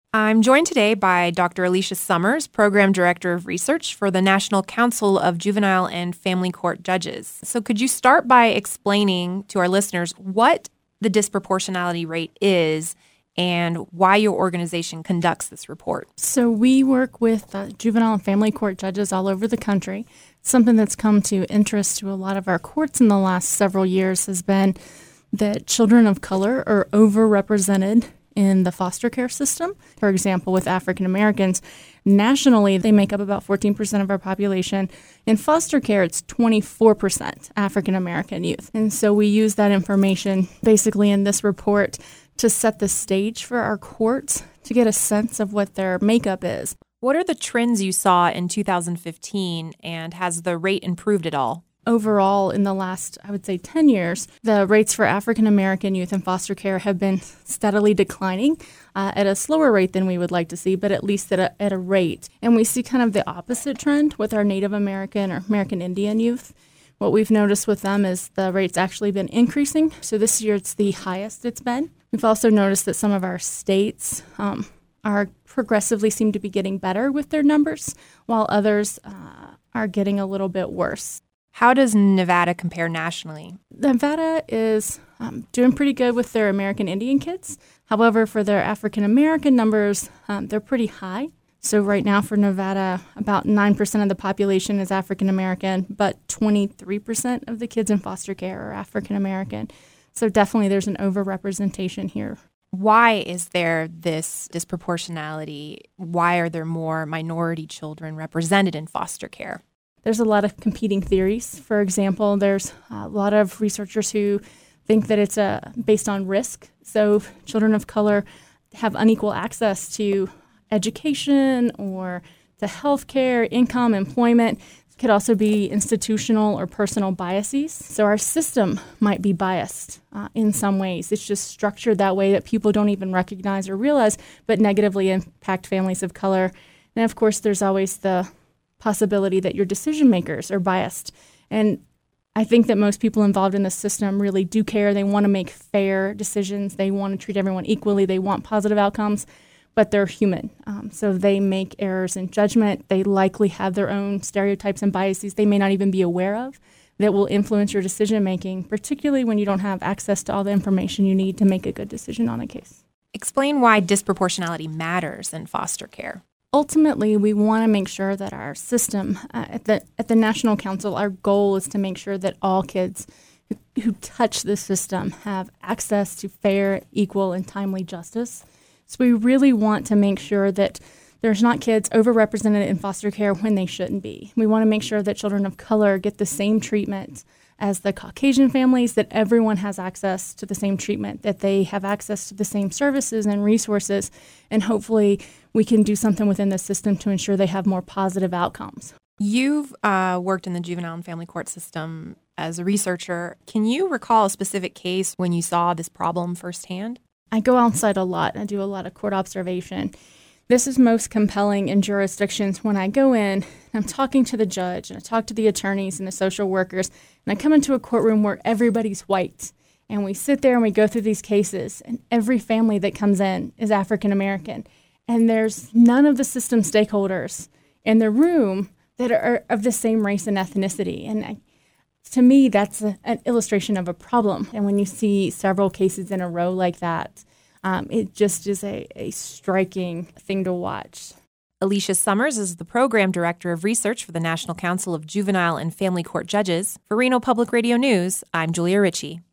I'm joined today by Dr. Alicia Summers, Program Director of Research for the National Council of Juvenile and Family Court Judges. So could you start by explaining to our listeners what the disproportionality rate is and why your organization conducts this report? So we work with juvenile and family court judges all over the country. Something that's come to interest to a lot of our courts in the last several years has been that children of color are overrepresented in the foster care system. For example, with African Americans, nationally, they make up about 14% of our population. In foster care, it's 24% African American youth. And so we use that information basically in this report to set the stage for our courts to get a sense of what their makeup is. What are the trends you saw in 2015, and has the rate improved at all? Overall, in the last, I would say, 10 years, the rates for African American youth in foster care have been steadily declining at a slower rate than we would like to see, but at least at a rate. And we see kind of the opposite trend with our Native American or American Indian youth. What we've noticed with them is the rate's actually been increasing. So this year, it's the highest it's been. We've also noticed that some of our states are progressively seem to be getting better with their numbers, while others are getting a little bit worse. How does Nevada compare nationally? Nevada is doing pretty good with their American Indian kids. However, for their African American numbers, they're pretty high. So right now for Nevada, about 9% of the population is African American, but 23% of the kids in foster care are African American. So definitely there's an overrepresentation here. Why is there this disproportionality? Why are there more minority children represented in foster care? There's a lot of competing theories. For example, there's a lot of researchers who think that it's based on risk. So children of color have unequal access to education or to health care, income, employment. It could also be institutional or personal biases. So our system might be biased in some ways. It's just structured that way that people don't even recognize or realize, but negatively impact families of color. And of course, there's always the possibility that your decision makers are biased. And I think that most people involved in the system really do care. They want to make fair decisions. They want to treat everyone equally. They want positive outcomes, but they're human. So they make errors in judgment. They likely have their own stereotypes and biases they may not even be aware of that will influence your decision making, particularly when you don't have access to all the information you need to make a good decision on a case. Explain why disproportionality matters in foster care. Ultimately, we want to make sure that our system, at the National Council, our goal is to make sure that all kids who touch the system have access to fair, equal, and timely justice. So we really want to make sure that there's not kids overrepresented in foster care when they shouldn't be. We want to make sure that children of color get the same treatment as the Caucasian families, that everyone has access to the same treatment, that they have access to the same services and resources, and hopefully we can do something within the system to ensure they have more positive outcomes. You've worked in the juvenile and family court system as a researcher. Can you recall a specific case when you saw this problem firsthand? I go outside a lot. I do a lot of court observation. This is most compelling in jurisdictions when I go in and I'm talking to the judge and I talk to the attorneys and the social workers, and I come into a courtroom where everybody's white. And we sit there and we go through these cases, and every family that comes in is African American. And there's none of the system stakeholders in the room that are of the same race and ethnicity. And to me, that's an illustration of a problem. And when you see several cases in a row like that, it just is a striking thing to watch. Alicia Summers is the Program Director of Research for the National Council of Juvenile and Family Court Judges. For Reno Public Radio News, I'm Julia Ritchie.